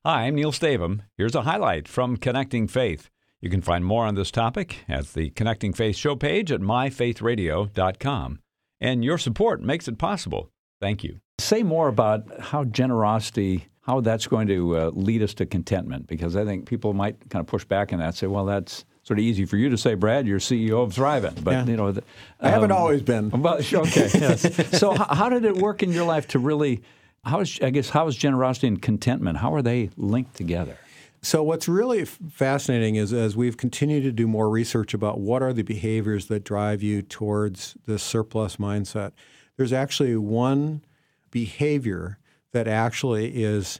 Hi, I'm Neil Stavum. Here's a highlight from Connecting Faith. You can find more on this topic at the Connecting Faith show page at myfaithradio.com. And your support makes it possible. Thank you. Say more about how generosity, how that's going to lead us to contentment, because I think people might kind of push back on that, say, well, that's sort of easy for you to say, Brad, you're CEO of Thrivent. But, I haven't always been. Okay. Yes. So how did it work in your life to really, how is generosity and contentment, how are they linked together? So what's really fascinating is as we've continued to do more research about what are the behaviors that drive you towards this surplus mindset, there's actually one behavior that actually is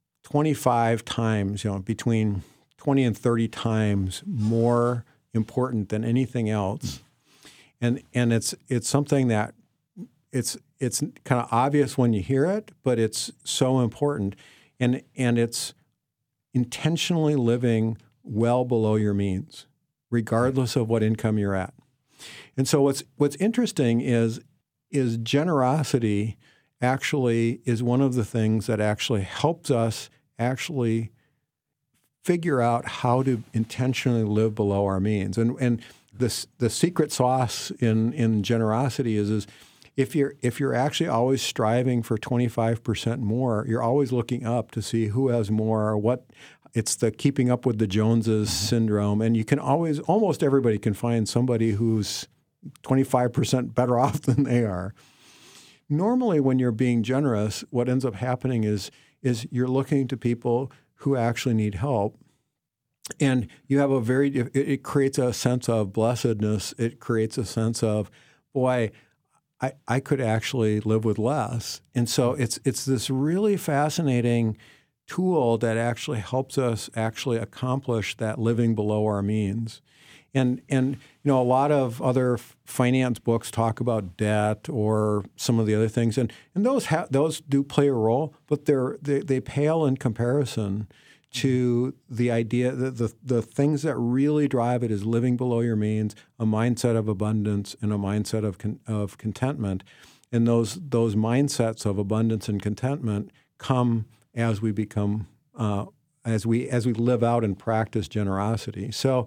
25 times, between 20 and 30 times more important than anything else. And it's something that it's kind of obvious when you hear it, but it's so important. And it's intentionally living well below your means, regardless of what income you're at. And so what's interesting is generosity actually is one of the things that actually helps us actually figure out how to intentionally live below our means. And the secret sauce in generosity is if you're actually always striving for 25% more, you're always looking up to see who has more, it's the keeping up with the Joneses syndrome. And you can almost everybody can find somebody who's 25% better off than they are. Normally, when you're being generous, what ends up happening is you're looking to people who actually need help. And you have it creates a sense of blessedness. It creates a sense of, boy, I could actually live with less. And so it's this really fascinating tool that actually helps us actually accomplish that living below our means. And a lot of other finance books talk about debt or some of the other things, and those do play a role, but they pale in comparison to the idea that the things that really drive it is living below your means, a mindset of abundance, and a mindset of contentment. And those mindsets of abundance and contentment come as we become as we live out and practice generosity. So,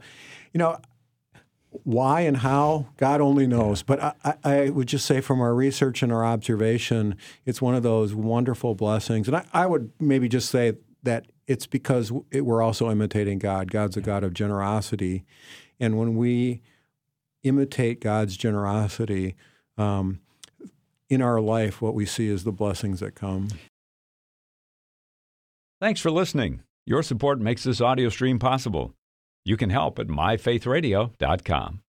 why and how, God only knows. But I would just say from our research and our observation, it's one of those wonderful blessings. And I would maybe just say that it's because we're also imitating God. God's a God of generosity. And when we imitate God's generosity in our life, what we see is the blessings that come. Thanks for listening. Your support makes this audio stream possible. You can help at myfaithradio.com.